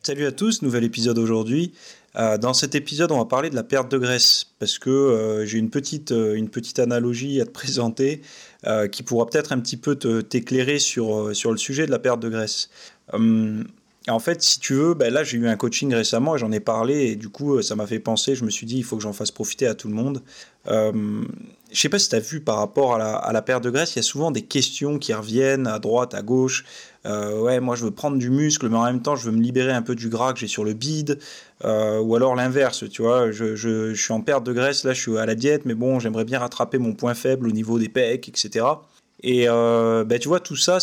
Salut à tous, nouvel épisode aujourd'hui. Dans cet épisode, on va parler de la perte de graisse parce que j'ai une petite analogie à te présenter qui pourra peut-être un petit peu t'éclairer sur le sujet de la perte de graisse. Hum, En fait, si tu veux, ben là j'ai eu un coaching récemment et j'en ai parlé et du coup ça m'a fait penser, je me suis dit il faut que j'en fasse profiter à tout le monde. Je sais pas si tu as vu par rapport à la perte de graisse, il y a souvent des questions qui reviennent à droite, à gauche. Ouais, moi je veux prendre du muscle, mais en même temps je veux me libérer un peu du gras que j'ai sur le bide. Ou alors l'inverse, tu vois, je suis en perte de graisse, là je suis à la diète, mais bon, j'aimerais bien rattraper mon point faible au niveau des pecs, etc. Et ben, tu vois, tout ça,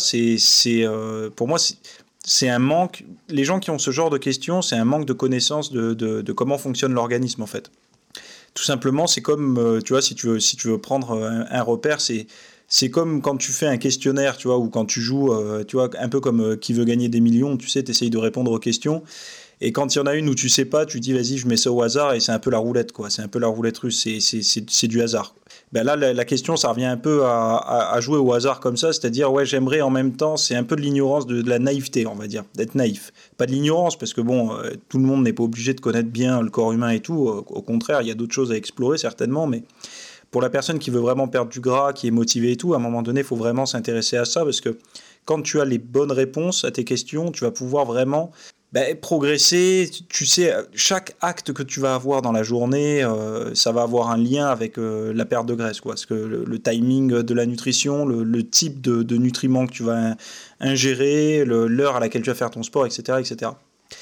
pour moi, c'est un manque. Les gens qui ont ce genre de questions, c'est un manque de connaissance de comment fonctionne l'organisme, en fait. Tout simplement, c'est comme, tu vois, si tu veux prendre un repère, c'est comme quand tu fais un questionnaire, tu vois, ou quand tu joues, tu vois, un peu comme qui veut gagner des millions, tu sais, tu essayes de répondre aux questions. Et quand il y en a une où tu sais pas, tu dis vas-y, je mets ça au hasard et c'est un peu la roulette, quoi. C'est un peu la roulette russe, c'est du hasard. Ben là, la question, ça revient un peu à jouer au hasard comme ça, c'est-à-dire, ouais, j'aimerais en même temps, c'est un peu de l'ignorance, de la naïveté, on va dire, d'être naïf. Pas de l'ignorance, parce que bon, tout le monde n'est pas obligé de connaître bien le corps humain et tout, au contraire, il y a d'autres choses à explorer, certainement, mais pour la personne qui veut vraiment perdre du gras, qui est motivée et tout, à un moment donné, il faut vraiment s'intéresser à ça, parce que quand tu as les bonnes réponses à tes questions, tu vas pouvoir vraiment progresser. Tu sais, chaque acte que tu vas avoir dans la journée, ça va avoir un lien avec la perte de graisse, quoi. Parce que le timing de la nutrition, le type de nutriments que tu vas ingérer, l'heure à laquelle tu vas faire ton sport, etc. etc.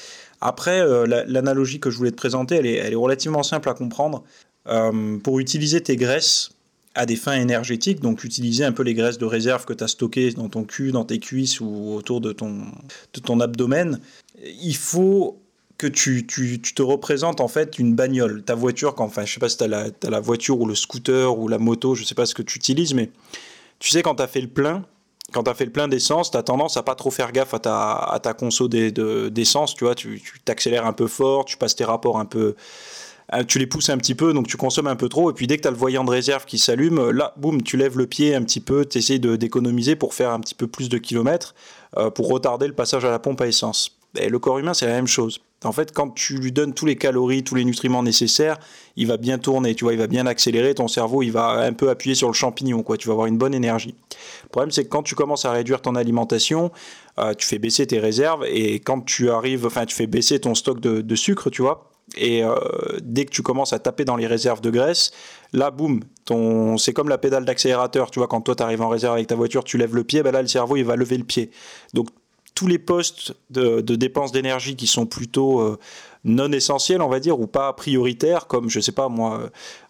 Après, l'analogie que je voulais te présenter, elle est relativement simple à comprendre. Pour utiliser tes graisses à des fins énergétiques, donc utiliser un peu les graisses de réserve que tu as stockées dans ton cul, dans tes cuisses ou autour de ton abdomen, il faut que tu te représentes en fait une bagnole. Ta voiture, enfin je sais pas si tu as t'as la voiture ou le scooter ou la moto, je sais pas ce que tu utilises, mais tu sais quand tu as fait le plein, quand tu as fait le plein d'essence, tu as tendance à pas trop faire gaffe à ta conso d'essence, tu vois, tu t'accélères un peu fort, tu passes tes rapports un peu, tu les pousses un petit peu, donc tu consommes un peu trop, et puis dès que tu as le voyant de réserve qui s'allume, là, boum, tu lèves le pied un petit peu, tu essayes d'économiser pour faire un petit peu plus de kilomètres, pour retarder le passage à la pompe à essence. Et le corps humain, c'est la même chose. En fait, quand tu lui donnes tous les calories, tous les nutriments nécessaires, il va bien tourner, tu vois, il va bien accélérer, ton cerveau, il va un peu appuyer sur le champignon, quoi, tu vas avoir une bonne énergie. Le problème, c'est que quand tu commences à réduire ton alimentation, tu fais baisser tes réserves, et quand tu fais baisser ton stock de sucre, tu vois, et dès que tu commences à taper dans les réserves de graisse, là, boum, c'est comme la pédale d'accélérateur. Tu vois, quand toi, tu arrives en réserve avec ta voiture, tu lèves le pied, ben là, le cerveau, il va lever le pied. Donc, tous les postes de dépenses d'énergie qui sont plutôt non essentiels, on va dire, ou pas prioritaires, comme, je sais pas moi,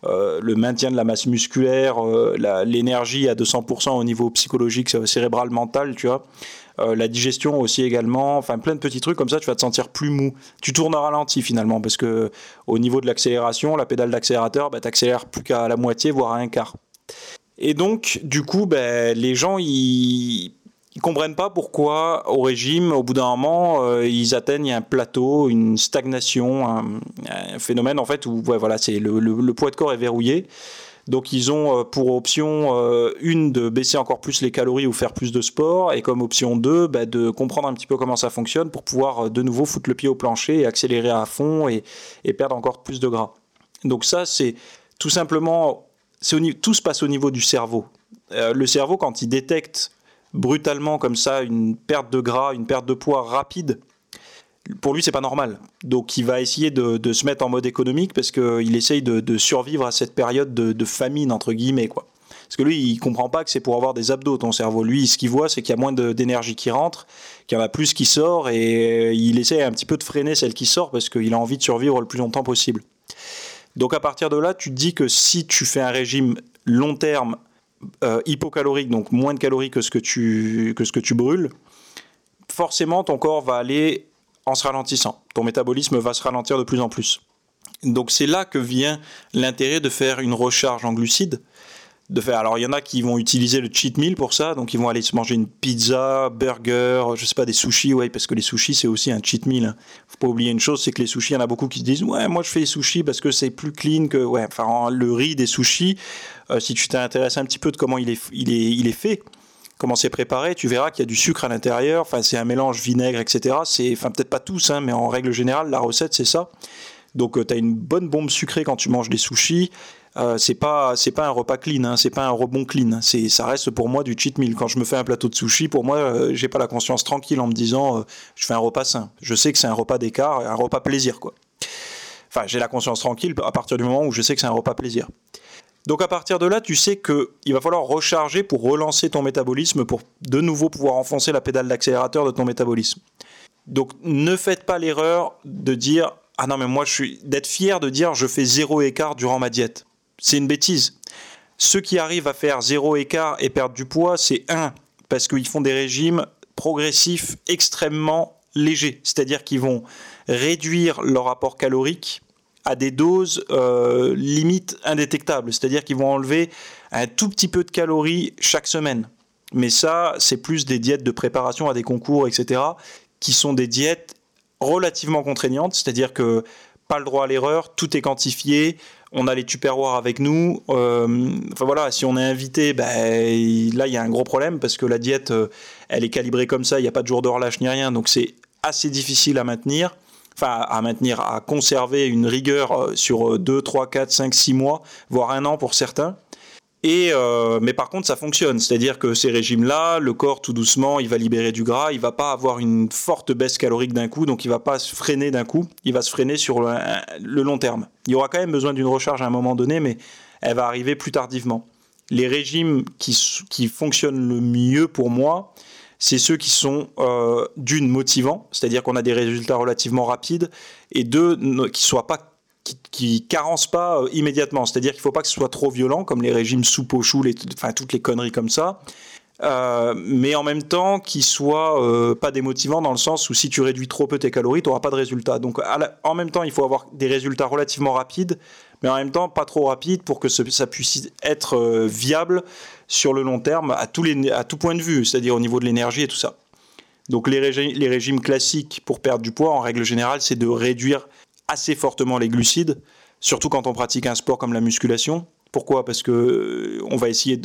le maintien de la masse musculaire, l'énergie à 200% au niveau psychologique, cérébral, mental, tu vois, la digestion aussi également, enfin plein de petits trucs comme ça, tu vas te sentir plus mou. Tu tournes au ralenti finalement, parce que au niveau de l'accélération, la pédale d'accélérateur, bah, t'accélères plus qu'à la moitié, voire à un quart. Et donc, du coup, ben, les gens, ils comprennent pas pourquoi, au régime, au bout d'un moment, ils atteignent un plateau, une stagnation, un phénomène en fait où, ouais, voilà, c'est le poids de corps est verrouillé. Donc ils ont pour option une de baisser encore plus les calories ou faire plus de sport, et comme option 2, bah, de comprendre un petit peu comment ça fonctionne pour pouvoir de nouveau foutre le pied au plancher et accélérer à fond et perdre encore plus de gras. Donc ça, c'est tout simplement, tout se passe au niveau du cerveau. Le cerveau, quand il détecte brutalement comme ça une perte de gras, une perte de poids rapide, pour lui c'est pas normal. Donc il va essayer de se mettre en mode économique parce qu'il essaye de survivre à cette période de famine entre guillemets, quoi. Parce que lui il comprend pas que c'est pour avoir des abdos ton cerveau. Lui ce qu'il voit c'est qu'il y a moins d'énergie qui rentre, qu'il y en a plus qui sort, et il essaie un petit peu de freiner celle qui sort parce qu'il a envie de survivre le plus longtemps possible. Donc à partir de là tu te dis que si tu fais un régime long terme, hypocalorique, donc moins de calories que ce que tu brûles, forcément ton corps va aller en se ralentissant. Ton métabolisme va se ralentir de plus en plus. Donc c'est là que vient l'intérêt de faire une recharge en glucides. Alors il y en a qui vont utiliser le cheat meal pour ça, donc ils vont aller se manger une pizza, burger, je sais pas, des sushis, ouais, parce que les sushis c'est aussi un cheat meal. Faut pas oublier une chose, c'est que les sushis, il y en a beaucoup qui se disent ouais, moi je fais les sushis parce que c'est plus clean que, ouais, enfin le riz des sushis. Si tu t'intéresses un petit peu de comment il est fait, comment c'est préparé, tu verras qu'il y a du sucre à l'intérieur. Enfin, c'est un mélange vinaigre, etc. Enfin, peut-être pas tous, mais en règle générale, la recette, c'est ça. Donc, tu as une bonne bombe sucrée quand tu manges des sushis. C'est pas un repas clean, c'est pas un rebond clean. Ça reste pour moi du cheat meal. Quand je me fais un plateau de sushi, pour moi, j'ai pas la conscience tranquille en me disant je fais un repas sain. Je sais que c'est un repas d'écart, un repas plaisir, quoi. Enfin, j'ai la conscience tranquille à partir du moment où je sais que c'est un repas plaisir. Donc à partir de là, tu sais qu'il va falloir recharger pour relancer ton métabolisme, pour de nouveau pouvoir enfoncer la pédale d'accélérateur de ton métabolisme. Donc ne faites pas l'erreur de dire « Ah non mais moi d'être fier de dire je fais 0 écart durant ma diète ». C'est une bêtise. Ceux qui arrivent à faire 0 écart et perdre du poids, c'est parce qu'ils font des régimes progressifs extrêmement légers. C'est-à-dire qu'ils vont réduire leur apport calorique à des doses limite indétectables. C'est-à-dire qu'ils vont enlever un tout petit peu de calories chaque semaine. Mais ça, c'est plus des diètes de préparation à des concours, etc., qui sont des diètes relativement contraignantes. C'est-à-dire que pas le droit à l'erreur, tout est quantifié, on a les tupperwares avec nous. Enfin voilà, si on est invité, là il y a un gros problème parce que la diète, elle est calibrée comme ça, il n'y a pas de jour de relâche ni rien, donc c'est assez difficile à maintenir. Enfin, à conserver une rigueur sur 2, 3, 4, 5, 6 mois, voire 1 an pour certains. Mais par contre, ça fonctionne. C'est-à-dire que ces régimes-là, le corps, tout doucement, il va libérer du gras, il ne va pas avoir une forte baisse calorique d'un coup, donc il ne va pas se freiner d'un coup, il va se freiner sur le long terme. Il y aura quand même besoin d'une recharge à un moment donné, mais elle va arriver plus tardivement. Les régimes qui fonctionnent le mieux pour moi, c'est ceux qui sont d'une motivants, c'est-à-dire qu'on a des résultats relativement rapides, et deux, qui carencent pas immédiatement. C'est-à-dire qu'il ne faut pas que ce soit trop violent, comme les régimes soupe aux choux, toutes les conneries comme ça, mais en même temps qui soient pas démotivants dans le sens où si tu réduis trop peu tes calories, tu n'auras pas de résultats. Donc en même temps, il faut avoir des résultats relativement rapides, mais en même temps pas trop rapides pour que ça puisse être viable sur le long terme à tout point de vue, c'est-à-dire au niveau de l'énergie et tout ça. Donc les régimes classiques pour perdre du poids, en règle générale, c'est de réduire assez fortement les glucides, surtout quand on pratique un sport comme la musculation. Pourquoi ? Parce que on va essayer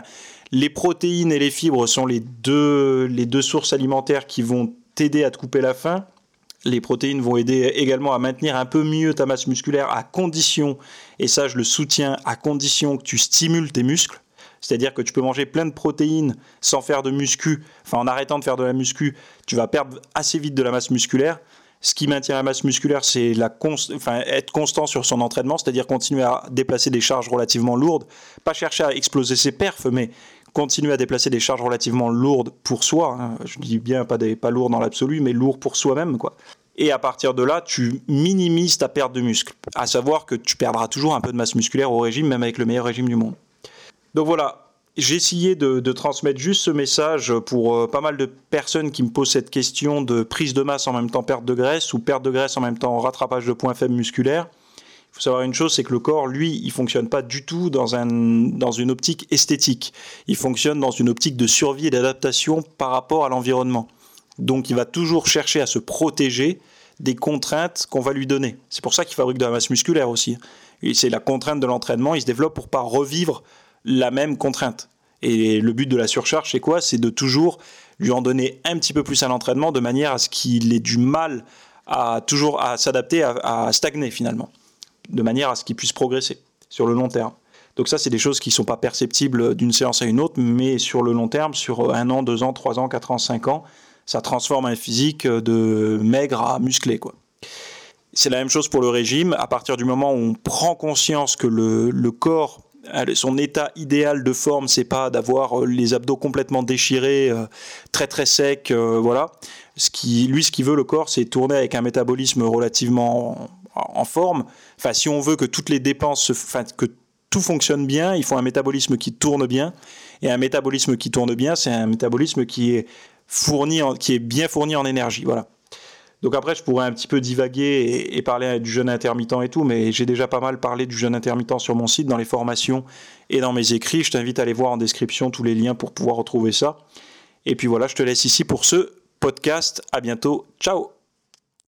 les protéines et les fibres sont les deux sources alimentaires qui vont t'aider à te couper la faim. Les protéines vont aider également à maintenir un peu mieux ta masse musculaire à condition, et ça je le soutiens, à condition que tu stimules tes muscles. C'est-à-dire que tu peux manger plein de protéines sans faire de muscu, en arrêtant de faire de la muscu, tu vas perdre assez vite de la masse musculaire. Ce qui maintient la masse musculaire, c'est être constant sur son entraînement, c'est-à-dire continuer à déplacer des charges relativement lourdes, pas chercher à exploser ses perfs, mais continuer à déplacer des charges relativement lourdes pour soi. Je dis bien pas lourd dans l'absolu, mais lourd pour soi-même, quoi. Et à partir de là, tu minimises ta perte de muscle. À savoir que tu perdras toujours un peu de masse musculaire au régime, même avec le meilleur régime du monde. Donc voilà. J'ai essayé de transmettre juste ce message pour pas mal de personnes qui me posent cette question de prise de masse en même temps perte de graisse ou perte de graisse en même temps rattrapage de points faibles musculaires. Il faut savoir une chose, c'est que le corps, lui, il ne fonctionne pas du tout dans une optique esthétique. Il fonctionne dans une optique de survie et d'adaptation par rapport à l'environnement. Donc il va toujours chercher à se protéger des contraintes qu'on va lui donner. C'est pour ça qu'il fabrique de la masse musculaire aussi. Et c'est la contrainte de l'entraînement, il se développe pour ne pas revivre la même contrainte. Et le but de la surcharge, c'est quoi ? C'est de toujours lui en donner un petit peu plus à l'entraînement de manière à ce qu'il ait du mal à s'adapter, à stagner finalement, de manière à ce qu'il puisse progresser sur le long terme. Donc ça, c'est des choses qui ne sont pas perceptibles d'une séance à une autre, mais sur le long terme, sur 1 an, 2 ans, 3 ans, 4 ans, 5 ans, ça transforme un physique de maigre à musclé, quoi. C'est la même chose pour le régime. À partir du moment où on prend conscience que le corps, son état idéal de forme, c'est pas d'avoir les abdos complètement déchirés, très très secs, voilà. Ce qu'il veut, le corps, c'est tourner avec un métabolisme relativement en forme. Enfin, si on veut que toutes les dépenses, que tout fonctionne bien, il faut un métabolisme qui tourne bien. Et un métabolisme qui tourne bien, c'est un métabolisme qui est bien fourni en énergie, voilà. Donc après, je pourrais un petit peu divaguer et parler du jeûne intermittent et tout, mais j'ai déjà pas mal parlé du jeûne intermittent sur mon site, dans les formations et dans mes écrits. Je t'invite à aller voir en description tous les liens pour pouvoir retrouver ça. Et puis voilà, je te laisse ici pour ce podcast. À bientôt. Ciao.